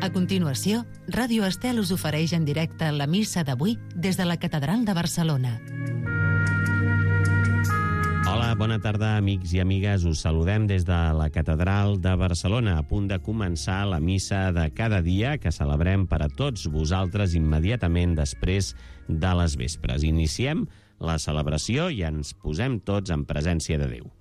A continuació, Ràdio Estel us ofereix en directe la missa d'avui des de la Catedral de Barcelona. Hola, bona tarda, amics i amigues. Us saludem des de la Catedral de Barcelona, a punt de començar la missa de cada dia que celebrem per a tots vosaltres immediatament després de les vespres. Iniciem la celebració i ens posem tots en presència de Déu.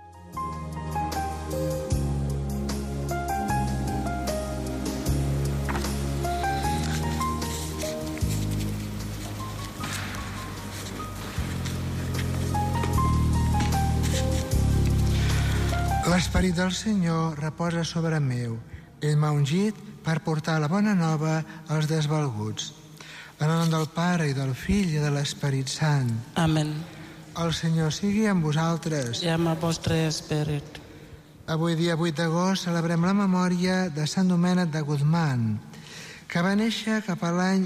L'esperit del Senyor reposa sobre meu. Ell m'ha ungit per portar la bona nova als desvalguts. En el nom del Pare i del Fill i de l'Esperit Sant. Amén. El Senyor sigui amb vosaltres. I amb el vostre esperit. Avui, dia 8 d'agost, celebrem la memòria de Sant Domènec de Guzmán, que va néixer cap a l'any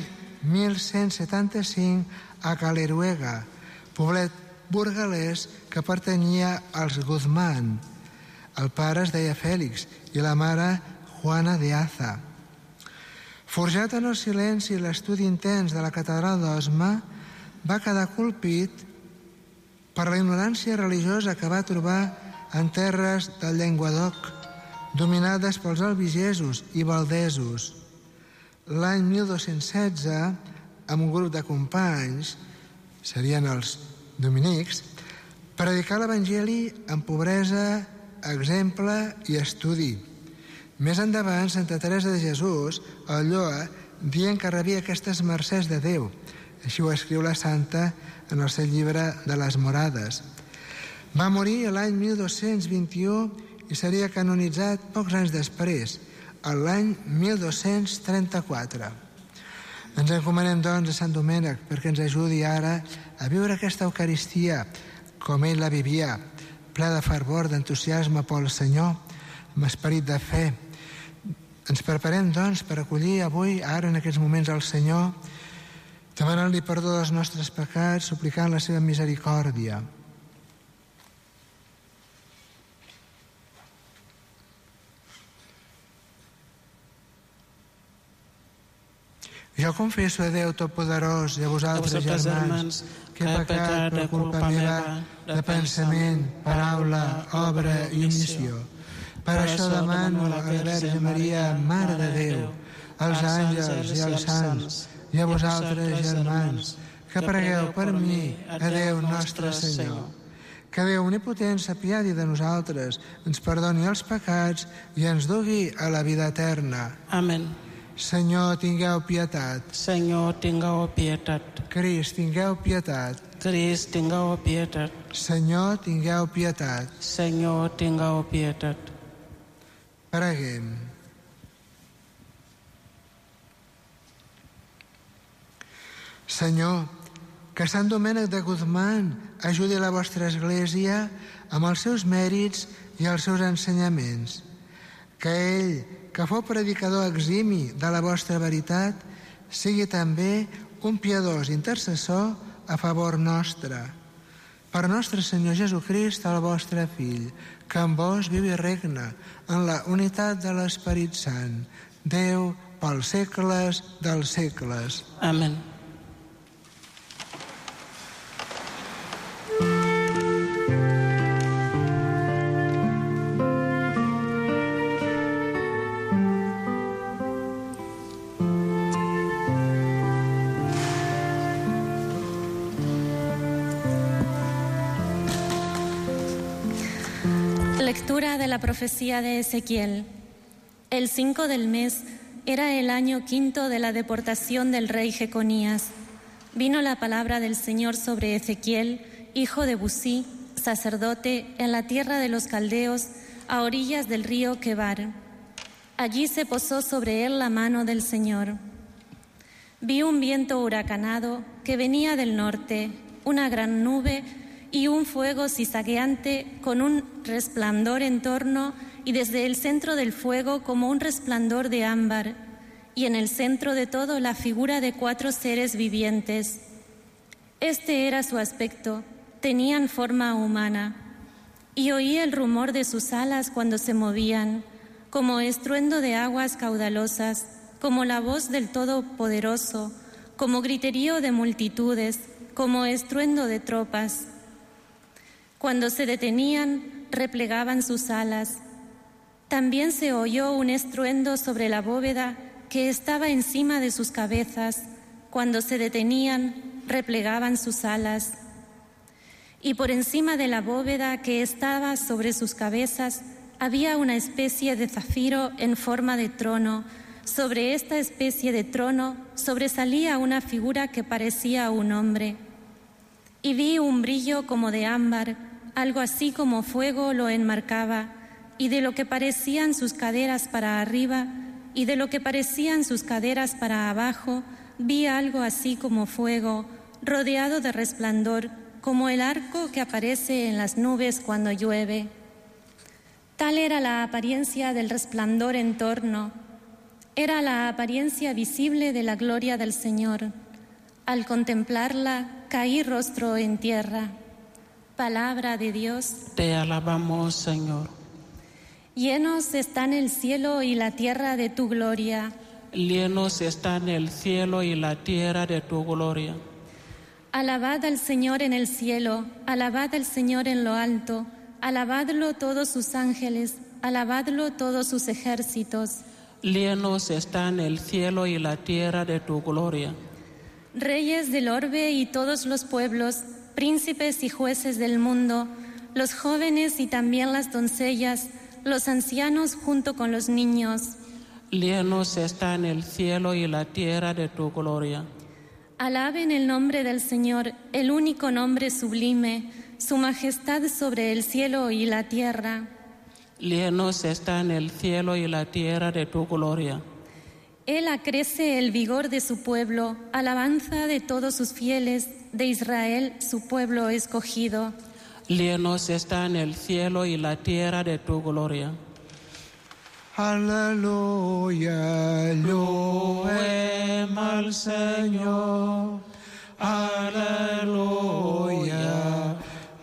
1175 a Caleruega, poblet burgalès que pertanyia als Guzmán. El pare es deia Fèlix i la mare Juana de Aza. Forjat en el silenci i l'estudi intens de la catedral d'Osma, va quedar colpit per la ignorància religiosa que va trobar en terres del Llenguadoc, dominades pels albigesos i valdesos. L'any 1216, amb un grup de companys, serien els dominics, predicà l'Evangeli en pobresa, exemple i estudi. Més endavant, Santa Teresa de Jesús el lloa dient que rebia aquestes mercès de Déu. Així ho escriu la santa en el seu llibre de les Morades. Va morir l'any 1221 i seria canonitzat pocs anys després, l'any 1234. Ens encomanem, doncs, a Sant Domènec perquè ens ajudi ara a viure aquesta Eucaristia com ell la vivia, ple de fervor, d'entusiasme pel Senyor, amb esperit de fe. Ens preparem, doncs, per acollir avui, ara, en aquests moments, al Senyor, demanant-li perdó dels nostres pecats, suplicant la seva misericòrdia. Jo confesso a Déu Totpoderós i a vosaltres, germans, que he pecat per culpa meva, de pensament, paraula, obra i omissió. Per això demano a la Verge Maria, Mare de Déu, als àngels i als sants, i a vosaltres, germans, que pregueu per mi a Déu nostre Senyor. Que Déu omnipotent s'apiadi de nosaltres, ens perdoni els pecats i ens dugui a la vida eterna. Amén. Senyor, tingueu pietat. Senyor, tingueu pietat. Crist, tingueu pietat. Crist, tingueu pietat. Senyor, tingueu pietat. Senyor, tingueu pietat. Preguem. Senyor, que Sant Domènec de Guzmán ajudi la vostra Església amb els seus mèrits i els seus ensenyaments. Que ell, que fou predicador eximi de la vostra veritat, sigui també un piadós intercessor a favor nostre. Per nostre Senyor Jesucrist, el vostre Fill, que amb vos viu i regna en la unitat de l'Esperit Sant, Déu pels segles dels segles. Amén. Lectura de la profecía de Ezequiel. El 5 del mes era el año 5 de la deportación del rey Jeconías. Vino la palabra del Señor sobre Ezequiel, hijo de Busí, sacerdote, en la tierra de los caldeos, a orillas del río Quebar. Allí se posó sobre él la mano del Señor. Vi un viento huracanado que venía del norte, una gran nube y un fuego cizagueante con un resplandor en torno y desde el centro del fuego como un resplandor de ámbar, y en el centro de todo la figura de 4 seres vivientes. Este era su aspecto, tenían forma humana, y oí el rumor de sus alas cuando se movían, como estruendo de aguas caudalosas, como la voz del Todopoderoso, como griterío de multitudes, como estruendo de tropas. Cuando se detenían, replegaban sus alas. También se oyó un estruendo sobre la bóveda que estaba encima de sus cabezas. Cuando se detenían, replegaban sus alas. Y por encima de la bóveda que estaba sobre sus cabezas había una especie de zafiro en forma de trono. Sobre esta especie de trono sobresalía una figura que parecía un hombre. Y vi un brillo como de ámbar, algo así como fuego lo enmarcaba, y de lo que parecían sus caderas para arriba y de lo que parecían sus caderas para abajo, vi algo así como fuego, rodeado de resplandor, como el arco que aparece en las nubes cuando llueve. Tal era la apariencia del resplandor en torno. Era la apariencia visible de la gloria del Señor. Al contemplarla, caí rostro en tierra. Palabra de Dios. Te alabamos, Señor. Llenos están el cielo y la tierra de tu gloria. Llenos están el cielo y la tierra de tu gloria. Alabad al Señor en el cielo, alabad al Señor en lo alto, alabadlo todos sus ángeles, alabadlo todos sus ejércitos. Llenos están el cielo y la tierra de tu gloria. Reyes del orbe y todos los pueblos, príncipes y jueces del mundo, los jóvenes y también las doncellas, los ancianos junto con los niños. Llenos están el cielo y la tierra de tu gloria. Alaben el nombre del Señor, el único nombre sublime, su majestad sobre el cielo y la tierra. Llenos están el cielo y la tierra de tu gloria. Él acrece el vigor de su pueblo, alabanza de todos sus fieles, de Israel, su pueblo escogido. Llenos están el cielo y la tierra de tu gloria. Aleluya, Loem al Señor. Aleluya,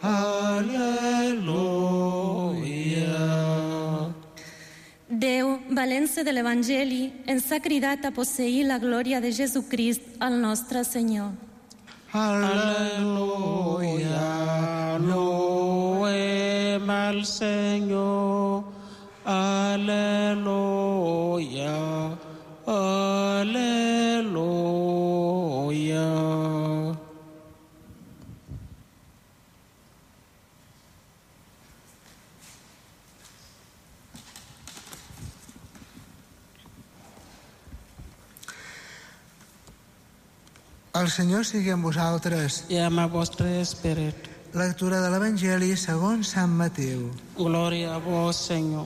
aleluya. Déu, valent-se de l'Evangeli, ens ha cridat a posseir la glòria de Jesucrist, el nostre Senyor. Aleluya, loem al Señor. Aleluya, aleluya. El Senyor sigui amb vosaltres. I amb el vostre esperit. Lectura de l'Evangeli segons Sant Mateu. Glòria a vos, Senyor.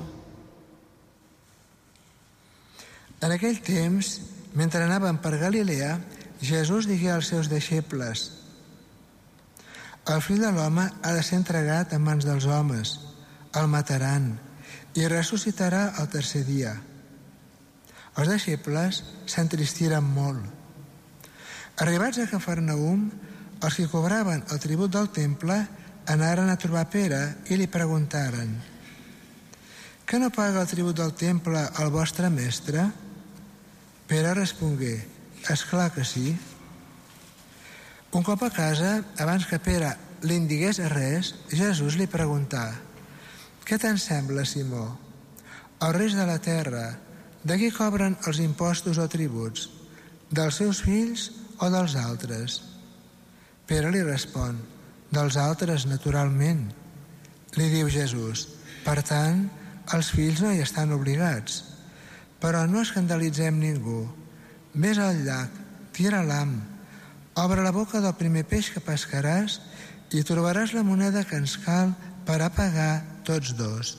En aquell temps, mentre anaven per Galilea, Jesús digué als seus deixebles: el fill de l'home ha de ser entregat en mans dels homes, el mataran i ressuscitarà el tercer dia. Els deixebles s'entristiren molt. Arribats a Cafarnaum, els que cobraven el tribut del temple anaren a trobar Pere i li preguntaren: que no paga el tribut del temple el vostre mestre? Pere respongué: és clar que sí. Un cop a casa, abans que Pere li en digués res, Jesús li preguntà: què te'n sembla, Simó? Els reis de la terra, de qui cobren els impostos o tributs? Dels seus fills o dels altres? Pere li respon: dels altres, naturalment. Li diu Jesús: per tant, els fills no hi estan obligats. Però no escandalitzem ningú. Ves al llac, tira l'ham, obre la boca del primer peix que pescaràs i trobaràs la moneda que ens cal per a pagar tots dos.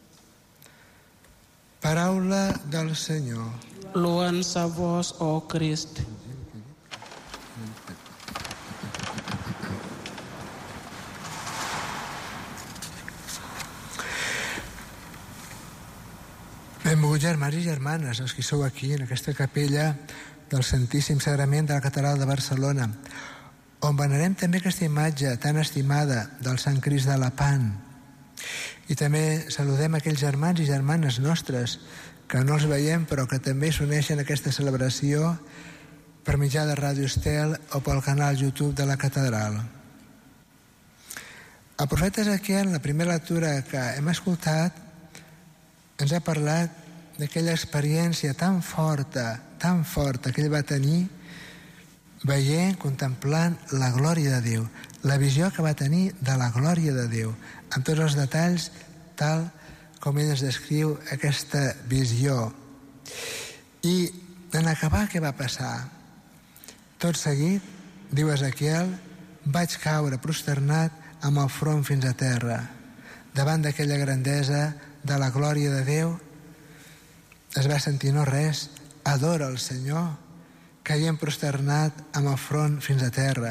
Paraula del Senyor. Loança a vos, ó Crist. Benvolguts germans i germanes, els que sou aquí en aquesta capella del Santíssim Sagrament de la Catedral de Barcelona, on venerem també aquesta imatge tan estimada del Sant Crist de Lepant. I també saludem aquells germans i germanes nostres que no els veiem però que també s'uneixen a aquesta celebració per mitjà de Ràdio Estel o pel canal YouTube de la catedral. El profeta Ezequiel, en la primera lectura que hem escoltat, ens ha parlat d'aquella experiència tan forta que ell va tenir veient, contemplant la glòria de Déu, la visió que va tenir de la glòria de Déu, amb tots els detalls tal com ell ens descriu aquesta visió. I en acabar, què va passar? Tot seguit, diu Ezequiel, vaig caure prosternat amb el front fins a terra. Davant d'aquella grandesa de la glòria de Déu, es va sentir no res, adora el Senyor, caient prosternat amb el front fins a terra.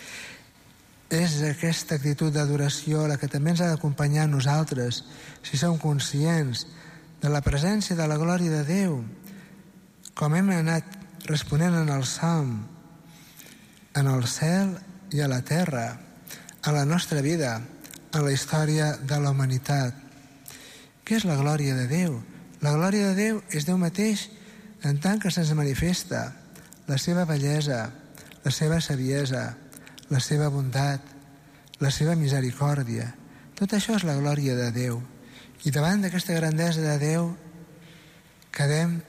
És aquesta actitud d'adoració la que també ens ha d'acompanyar a nosaltres, si som conscients de la presència de la glòria de Déu, com hem anat responent en el Salm, en el cel i a la terra, a la nostra vida, en la història de la humanitat. Què és la glòria de Déu? La glòria de Déu és Déu mateix en tant que se'ns manifesta la seva bellesa, la seva saviesa, la seva bondat, la seva misericòrdia. Tot això és la glòria de Déu. I davant d'aquesta grandesa de Déu quedem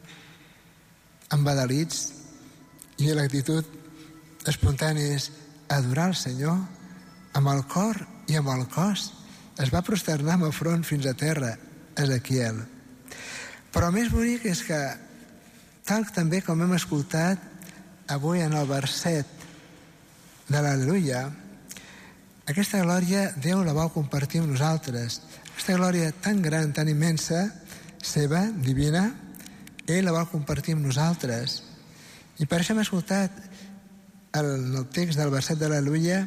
embadalits i l'actitud espontània és adorar el Senyor amb el cor i amb el cos. Es va prosternar amb el front fins a terra, Ezequiel. Però el més bonic és que, tal també com hem escoltat avui en el verset de l'Al·leluia, aquesta glòria Déu la vol compartir amb nosaltres. Aquesta glòria tan gran, tan immensa, seva, divina, ell la vol compartir amb nosaltres. I per això hem escoltat en el text del verset de l'Al·leluia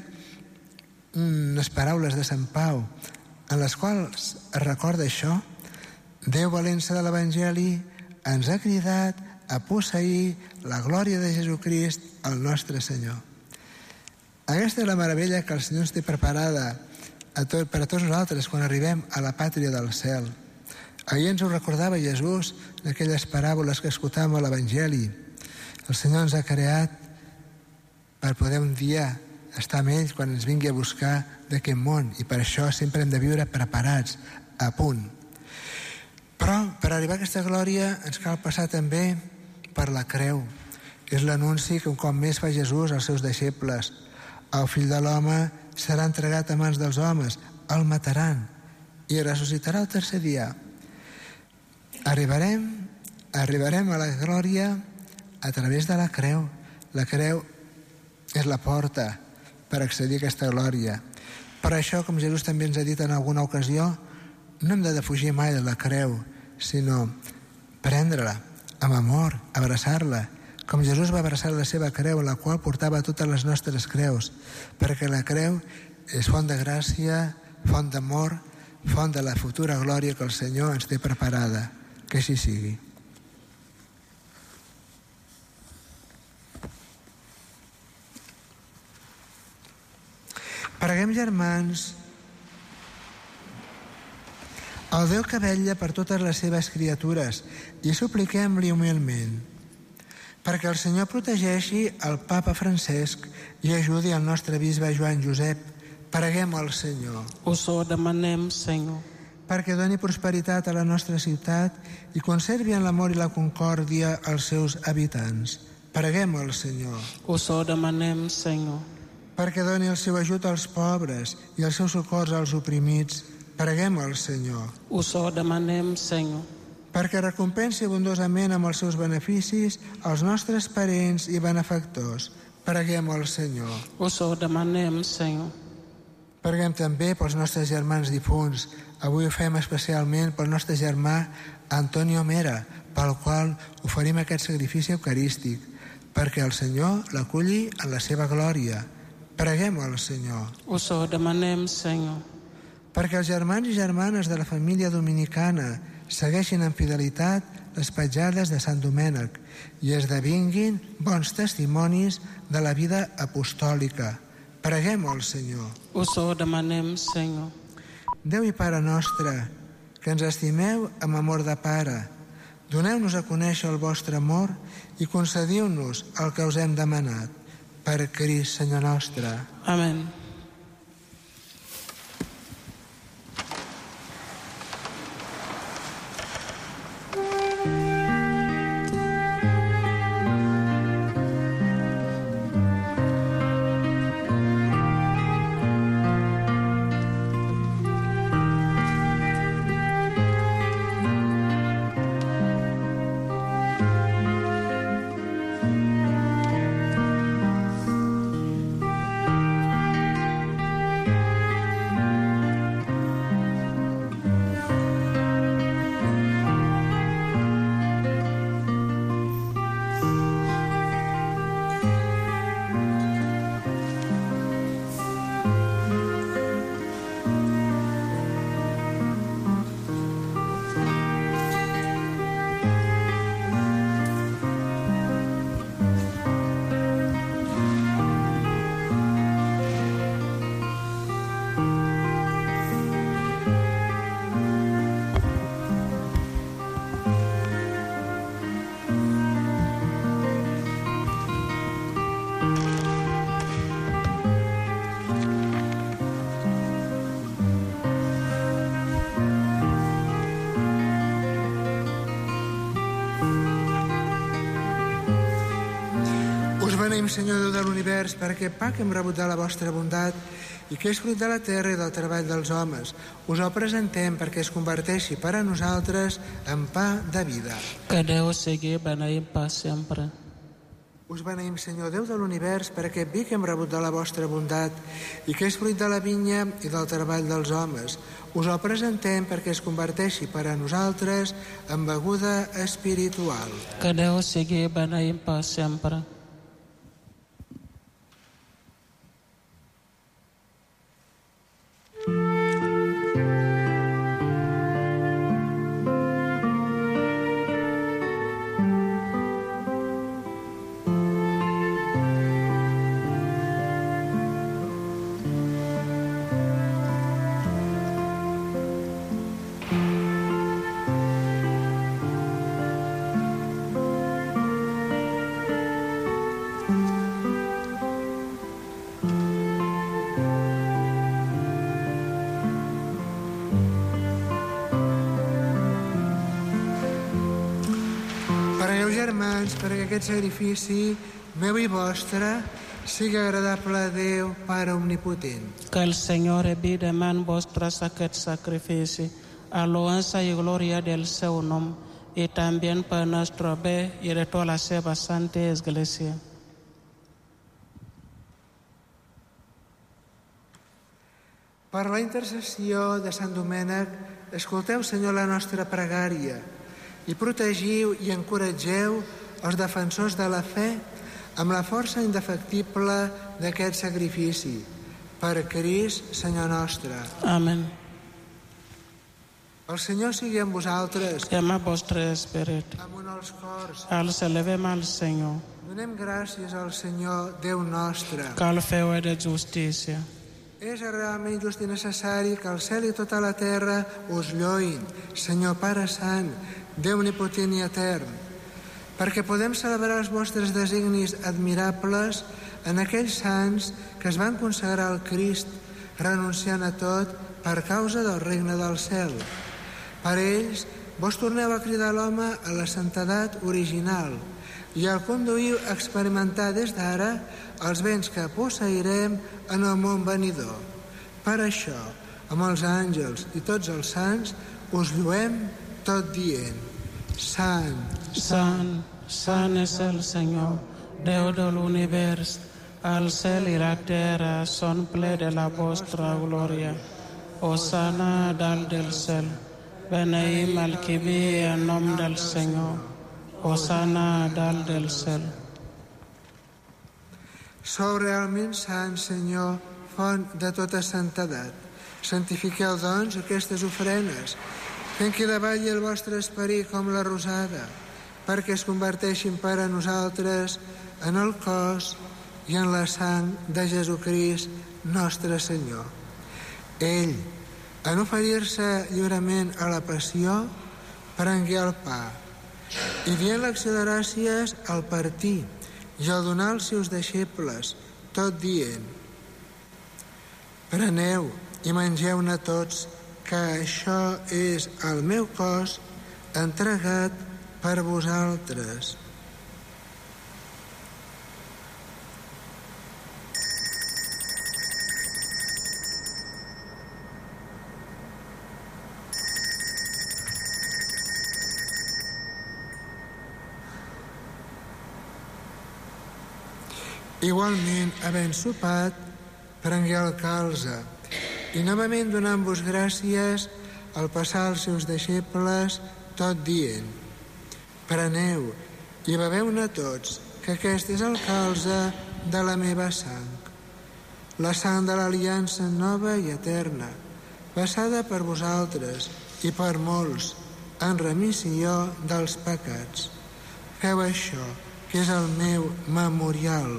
unes paraules de Sant Pau en les quals es recorda això. Déu valent-se de l'Evangeli ens ha cridat a posseir la glòria de Jesucrist, el nostre Senyor. Aquesta és la meravella que el Senyor ens té preparada per a tots nosaltres quan arribem a la pàtria del cel. Ahir ens ho recordava Jesús en aquelles paràboles que escoltàvem a l'Evangeli. El Senyor ens ha creat per poder un dia estar amb ell quan ens vingui a buscar d'aquest món, i per això sempre hem de viure preparats, a punt. Però per arribar a aquesta glòria ens cal passar també per la creu. És l'anunci que un cop més fa Jesús als seus deixebles. El fill de l'home serà entregat a mans dels homes, el mataran i ressuscitarà el tercer dia. Arribarem a la glòria a través de la creu. La creu és la porta per accedir a aquesta glòria. Per això, com Jesús també ens ha dit en alguna ocasió, no hem de defugir mai de la creu, sinó prendre-la amb amor, abraçar-la, com Jesús va abraçar la seva creu, la qual portava totes les nostres creus, perquè la creu és font de gràcia, font d'amor, font de la futura glòria que el Senyor ens té preparada. Que així sigui. Preguem, germans, al Déu que vetlla per totes les seves criatures, i supliquem-li humilment perquè el Senyor protegeixi el papa Francesc i ajudi el nostre bisbe Joan Josep. Preguem al Senyor. Us ho demanem, Senyor. Perquè doni prosperitat a la nostra ciutat i conservi en l'amor i la concòrdia els seus habitants. Preguem al Senyor. Us ho demanem, Senyor. Perquè doni el seu ajut als pobres i el seu socors als oprimits. Preguem al Senyor. Us ho demanem, Senyor. Perquè recompensi abundosament amb els seus beneficis els nostres parents i benefactors. Preguem al Senyor. Us ho demanem, Senyor. Preguem també pels nostres germans difunts. Avui ho fem especialment pel nostre germà Antonio Mera, pel qual oferim aquest sacrifici eucarístic, perquè el Senyor l'aculli en la seva glòria. Preguem al Senyor. Us ho demanem, Senyor. Perquè els germans i germanes de la família dominicana segueixin en fidelitat les petjades de Sant Domènec i esdevinguin bons testimonis de la vida apostòlica. Preguem al Senyor. Us ho demanem, Senyor. Déu i Pare nostre, que ens estimeu amb amor de Pare, doneu-nos a conèixer el vostre amor i concediu-nos el que us hem demanat. Per Crist, Senyor nostre. Amén. Beneïm, Senyor Déu de l'univers, per aquest pa que hem rebut de la vostra bondat i que és fruit de la terra i del treball dels homes. Us el presentem perquè es converteixi per a nosaltres en pa de vida. Que Déu sigui beneït per sempre. Us beneïm, Senyor Déu de l'univers, per aquest vi que hem rebut de la vostra bondat i que és fruit de la vinya i del treball dels homes. Us el presentem perquè es converteixi per a nosaltres en beguda espiritual. Que Déu sigui beneït per sempre. Germans, perquè aquest sacrifici meu i vostre sigui agradable a Déu, Pare omnipotent. Que el Senyor evidemment en vostres aquest sacrifici, alabança i glòria del seu nom, i també per nostre bé i de tota la seva santa Església. Per la intercessió de Sant Domènec, escolteu, Senyor, la nostra pregària i protegiu i encoratgeu els defensors de la fe amb la força indefectible d'aquest sacrifici. Per Crist, Senyor nostre. Amén. El Senyor sigui amb vosaltres. I amb el vostre esperit. Amunt els cors. Els elevem al Senyor. Donem gràcies al Senyor, Déu nostre. Que el feu de justícia. És realment just i necessari que el cel i tota la terra us lloïn, Senyor Pare Sant, Déu omnipotent i etern, perquè podem celebrar els vostres designis admirables en aquells sants que es van consagrar al Crist, renunciant a tot per causa del regne del cel. Per ells, vos torneu a cridar l'home a la santedat original i el conduïu a experimentar des d'ara els béns que posseirem en el món venidor. Per això, amb els àngels i tots els sants, us lloem tot dient: Sant, Sant, Sant és el Senyor, Déu de l'univers. El cel i la terra són ple de la vostra glòria. Hosana dalt del cel. Beneïm el qui ve en nom del Senyor. Hosana dalt del cel. sou realment sant, Senyor, font de tota santedat. Santifiqueu, doncs, aquestes ofrenes, fent que davalli el vostre esperit com la rosada, perquè es converteixin per a nosaltres en el cos i en la sang de Jesucrist, nostre Senyor. Ell, En oferir-se lliurement a la passió, prengué el pa, i dient l'acció de gràcies al partir i al donar als seus deixebles, tot dient: preneu i mengeu-ne tots, que això és el meu cos entregat per vosaltres. Igualment, havent sopat, prengué el calze, i novament donant-vos gràcies, al passar als seus deixebles, tot dient: preneu i beveu-ne tots, que aquest és el calze de la meva sang, la sang de l'aliança nova i eterna, passada per vosaltres i per molts, en remissió dels pecats. Feu això, que és el meu memorial.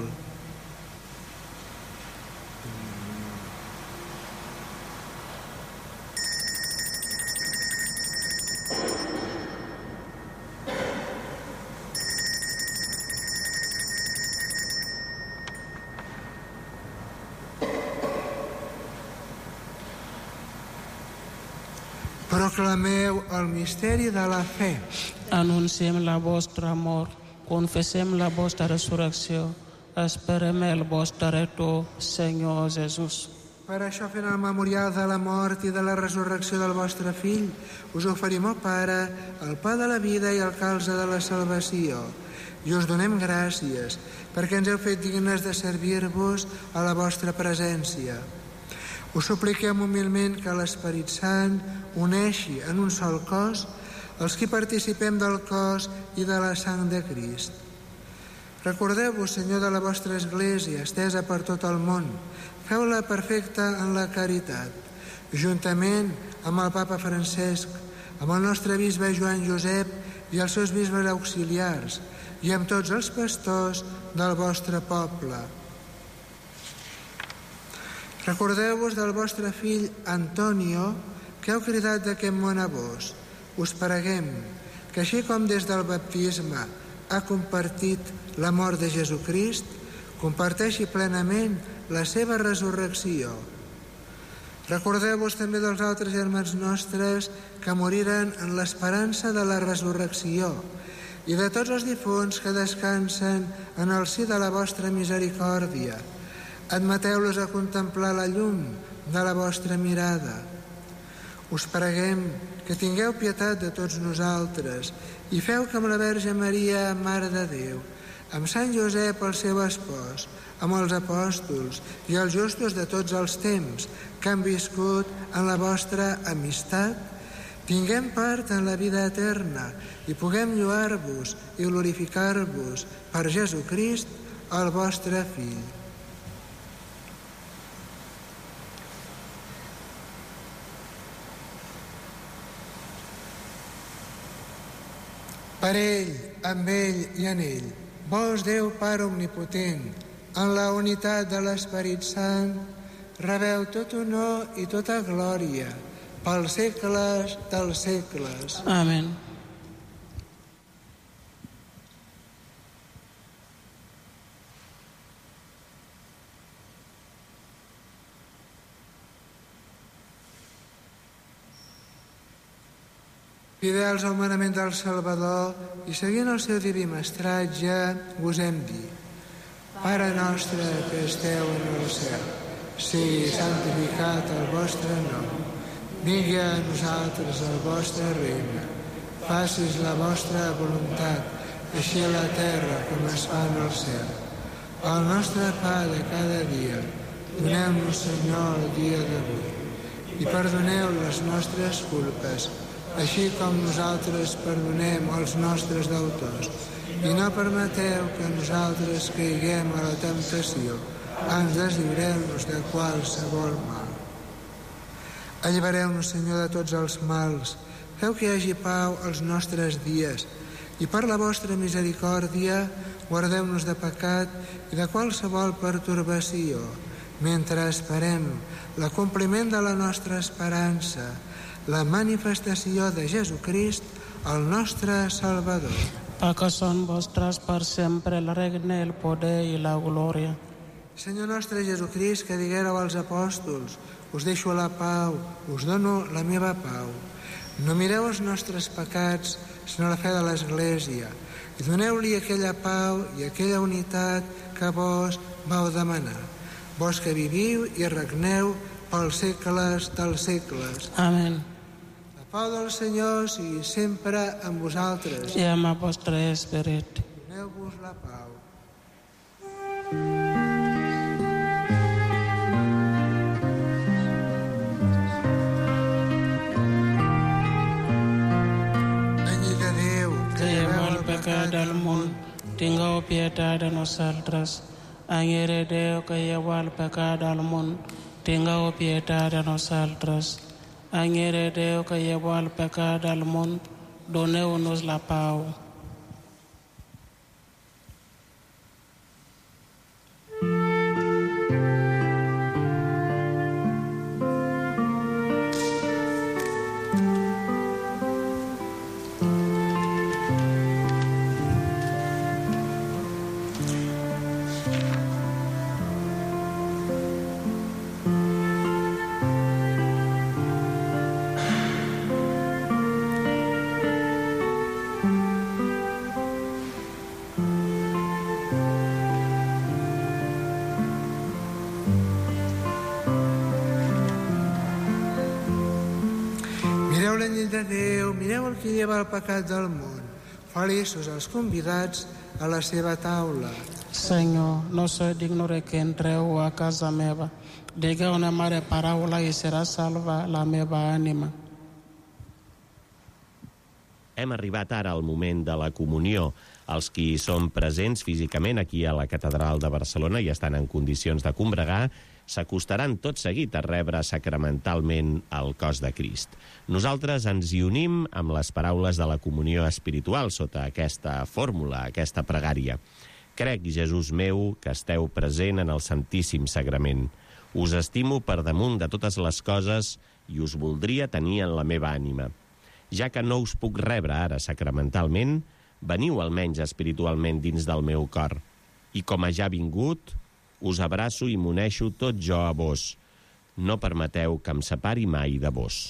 Proclameu el misteri de la fe. Anunciem la vostra mort, confessem la vostra resurrecció, esperem el vostre retorn, Senyor Jesús. Per això, fent el memorial de la mort i de la resurrecció del vostre Fill, us oferim al Pare el pa de la vida i el calze de la salvació, i us donem gràcies perquè ens heu fet dignes de servir-vos a la vostra presència. Us supliquem humilment que l'Esperit Sant uneixi en un sol cos els qui participem del cos i de la sang de Crist. Recordeu-vos, Senyor, de la vostra Església, estesa per tot el món. Feu-la perfecta en la caritat, juntament amb el Papa Francesc, amb el nostre bisbe Joan Josep i els seus bisbes auxiliars, i amb tots els pastors del vostre poble. Recordeu-vos del vostre fill Antonio, que heu cridat d'aquest món a vos. Us preguem que, així com des del baptisme ha compartit la mort de Jesucrist, comparteixi plenament la seva resurrecció. Recordeu-vos també dels altres germans nostres que moriren en l'esperança de la resurrecció i de tots els difunts que descansen en el si de la vostra misericòrdia. Admeteu-los a contemplar la llum de la vostra mirada. Us preguem que tingueu pietat de tots nosaltres i feu que amb la Verge Maria, Mare de Déu, amb Sant Josep, el seu espòs, amb els apòstols i els justos de tots els temps que han viscut en la vostra amistat, tinguem part en la vida eterna i puguem lloar-vos i glorificar-vos per Jesucrist, el vostre Fill. Per ell, amb ell i en ell, vos, Déu Pare omnipotent, en la unitat de l'Esperit Sant, rebeu tot honor i tota glòria, pels segles dels segles. Amén. Fidels al manament del Salvador i seguint el seu diví mestratge, us hem dit: Pare nostre que esteu en el cel, sigui santificat el vostre nom. Vingui a nosaltres el vostre regne. Facis la vostra voluntat, així a la terra com es fa en el cel. El nostre pa de cada dia, doneu-nos, Senyor, el dia d'avui. I perdoneu les nostres culpes, així com nosaltres perdonem als nostres deutors. I no permeteu que nosaltres caiguem a la temptació, ans lliureu-nos de qualsevol mal. Allibereu-nos, Senyor, de tots els mals, feu que hi hagi pau als nostres dies, i per la vostra misericòrdia guardeu-nos de pecat i de qualsevol pertorbació, mentre esperem l'acompliment de la nostra esperança, la manifestació de Jesucrist, el nostre Salvador. Perquè són vostres per sempre el regne, el poder i la glòria. Senyor nostre Jesucrist, que diguéreu als apòstols: us deixo la pau, us dono la meva pau. No mireu els nostres pecats, sinó la fe de l'Església, i doneu-li aquella pau i aquella unitat que vos vau demanar. Vos que viviu i regneu pels segles dels segles. Amén. La pau del Senyor sigui sempre amb vosaltres. I amb el vostre esperit. Doneu-vos la pau. Del món, tingueu pietat de nosaltres. Anyere Déu que lleveu el pecat del món, tingueu pietat de nosaltres. Anyere Déu que lleveu el pecat del món, doneu-nos la pau. Mireu l'anyell de Déu, mireu el que lleva el pecat del món. Feliços els convidats a la seva taula. Senyor, no soy digno de que entreu a casa meva. Digueu una mare paraula i serà salva la meva ànima. Hem arribat ara al moment de la comunió. Els qui són presents físicament aquí a la Catedral de Barcelona i estan en condicions de combregar s'acostaran tot seguit a rebre sacramentalment el cos de Crist. Nosaltres ens hi unim amb les paraules de la comunió espiritual sota aquesta fórmula, aquesta pregària. Crec, Jesús meu, que esteu present en el Santíssim Sagrament. Us estimo per damunt de totes les coses i us voldria tenir en la meva ànima. Ja que no us puc rebre ara sacramentalment, veniu almenys espiritualment dins del meu cor. I com a ja vingut, us abraço i m'uneixo tot jo a vos. No permeteu que em separi mai de vos.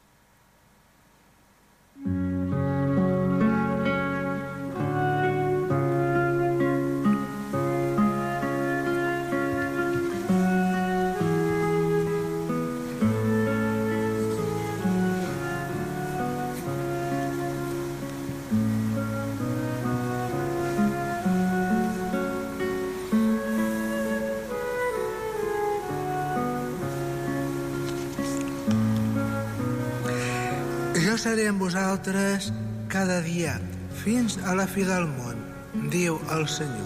Jo seré amb vosaltres cada dia, fins a la fi del món, diu el Senyor.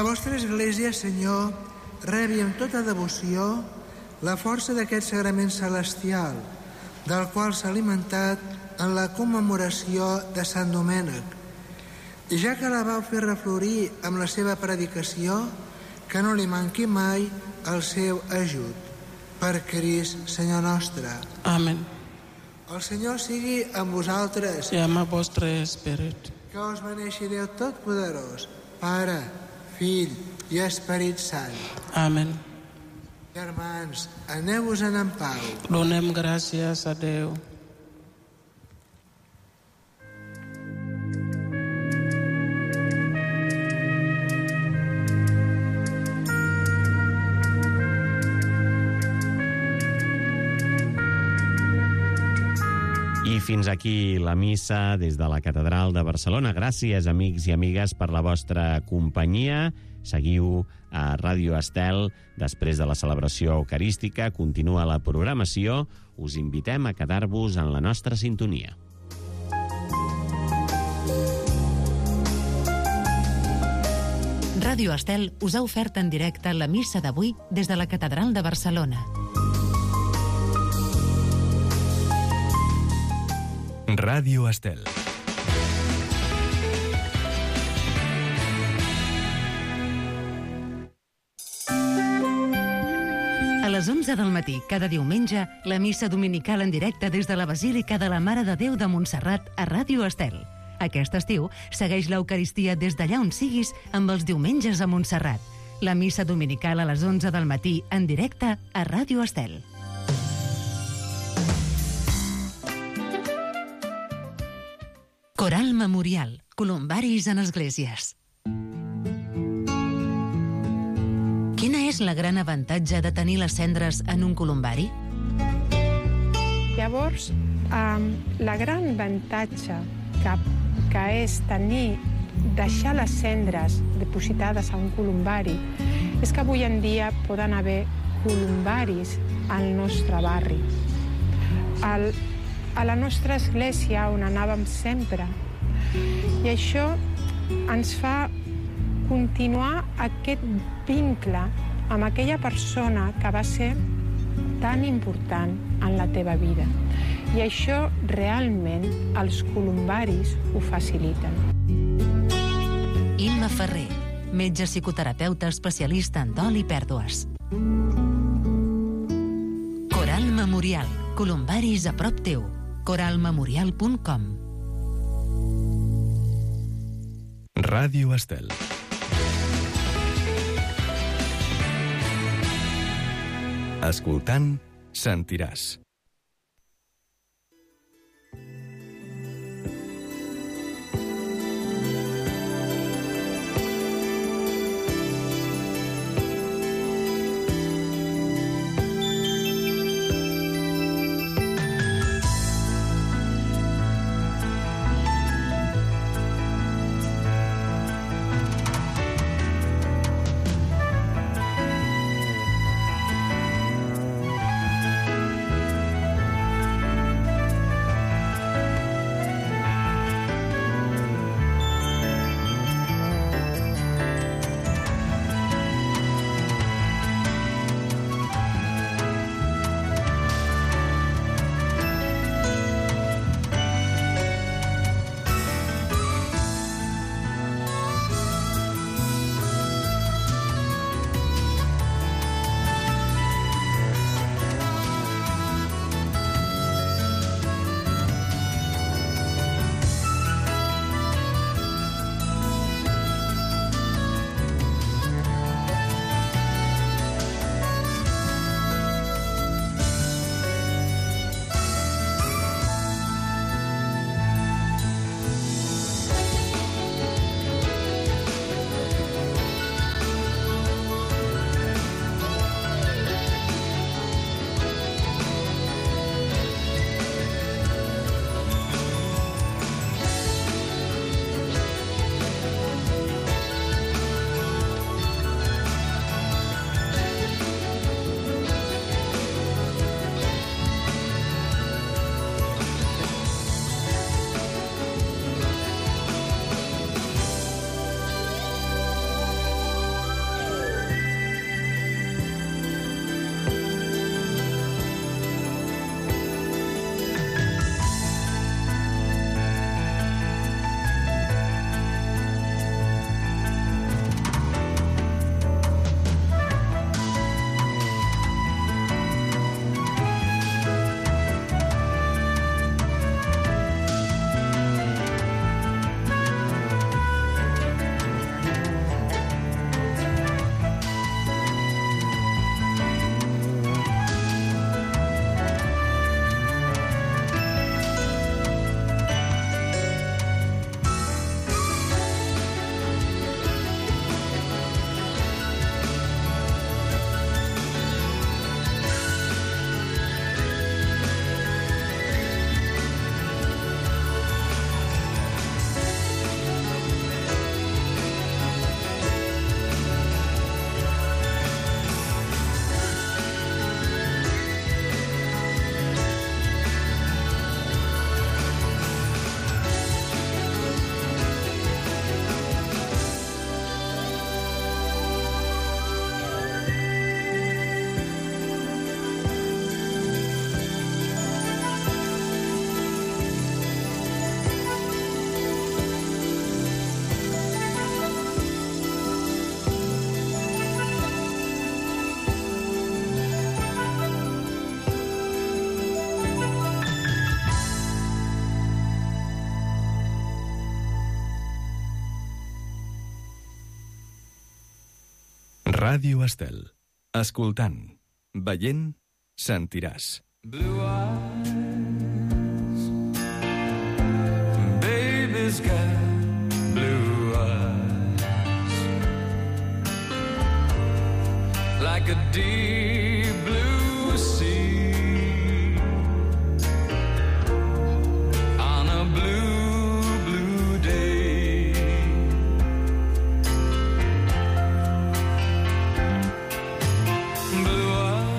la vostra Església, Senyor, rebi amb tota devoció la força d'aquest sagrament celestial, del qual s'ha alimentat en la commemoració de Sant Domènec. I ja que la vau fer reflorir amb la seva predicació, que no li manqui mai el seu ajut. Per Crist, Senyor nostre. Amén. El Senyor sigui amb vosaltres. I amb el vostre esperit. Que us beneixi Déu Totpoderós, Pare, Fill i Esperit Sant. Amén. Germans, aneu-vos-en en pau. Donem gràcies a Déu. I fins aquí la missa des de la Catedral de Barcelona. Gràcies, amics i amigues, per la vostra companyia. Seguiu a Ràdio Estel. Després de la celebració eucarística, continua la programació. Us invitem a quedar-vos en la nostra sintonia. Ràdio Estel us ha ofert en directe la missa d'avui des de la Catedral de Barcelona. Ràdio Estel. A les 11 del matí, cada diumenge, la missa dominical en directe des de la Basílica de la Mare de Déu de Montserrat a Ràdio Estel. Aquest estiu, segueix l'Eucaristia des d'allà on siguis amb els diumenges a Montserrat. La missa dominical a les 11 del matí en directe a Ràdio Estel. Coral Memorial. Columbaris en esglésies. Quin és el gran avantatge de tenir les cendres en un columbari? Llavors, la gran avantatge que és deixar les cendres depositades a un columbari és que avui en dia poden haver columbaris al nostre barri. A la nostra església, on anàvem sempre. I això ens fa continuar aquest vincle amb aquella persona que va ser tan important en la teva vida. I això realment els columbaris ho faciliten. Imma Ferrer, metge psicoterapeuta especialista en dol i pèrdues. Coral Memorial. Columbaris a prop teu. coralmemorial.com. Ràdio Estel. Escoltant, sentiràs. Ràdio Estel. Escoltant, veient, sentiràs. Blue eyes, baby's got blue eyes, like a deep blue sea, on a blue, blue day. Blue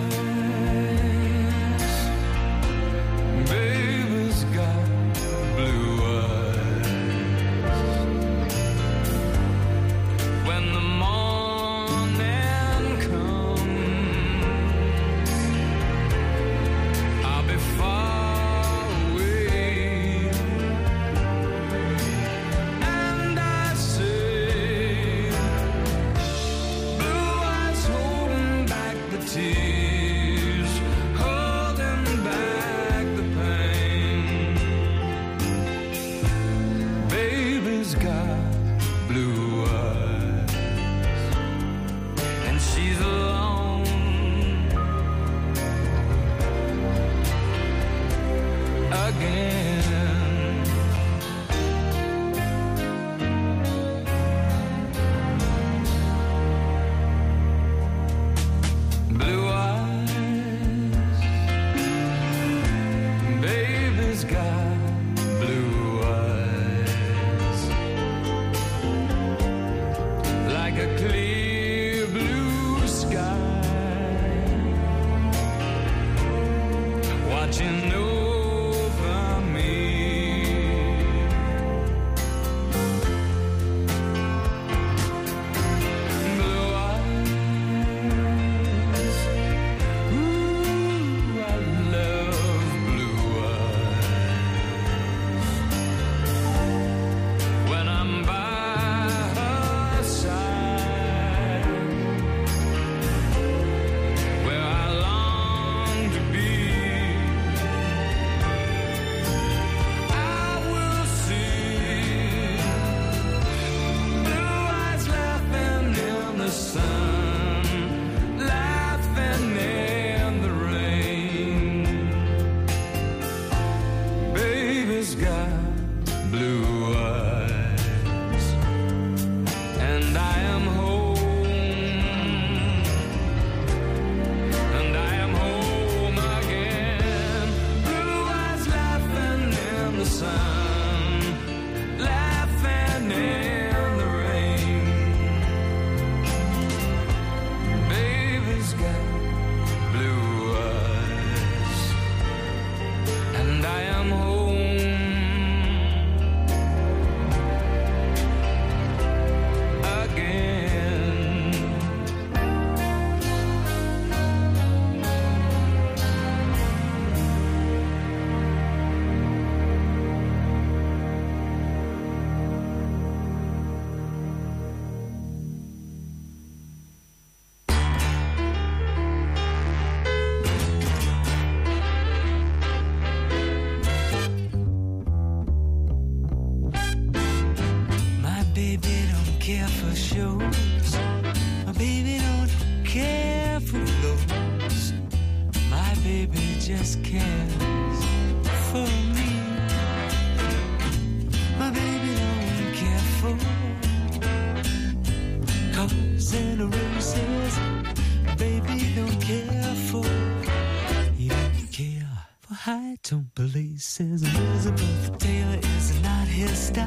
says Elizabeth Taylor is not his style,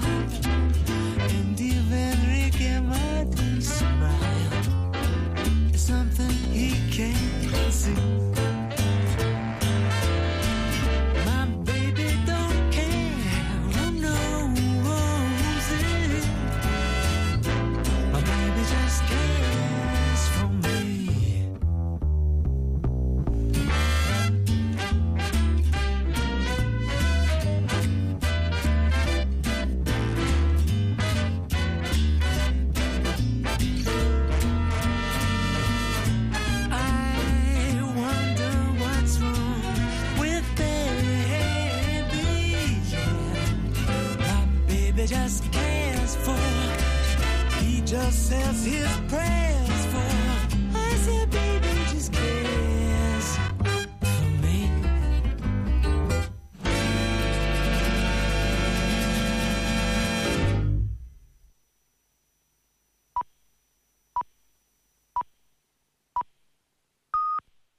and even Ricky Martin's smile is something he can't see. My baby don't care who knows it. My baby just cares for me. Just cares for, he just says his prayers.